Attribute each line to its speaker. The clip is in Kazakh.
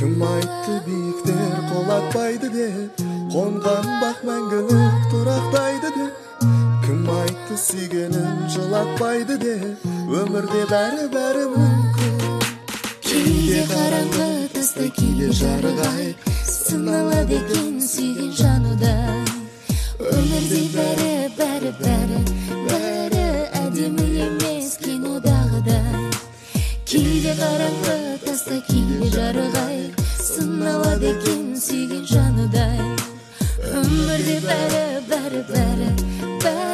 Speaker 1: Кім айтты биіктер қол атпайды деп, қонған бақ мәңгілік тұрақтайды деп. Кім айтты сүйгенін жылатпайды деп, өмірде бәрі мүмкін.
Speaker 2: Кейде қараңғы таста кейде жарығай, сыналады екен сүйген жанудай. Өмірде бәрі әдемі емес кинодағыдай. Кейде қараңғы таста кейде жарығай, сыналады екен сүйген жанудай. Өмірде бәрі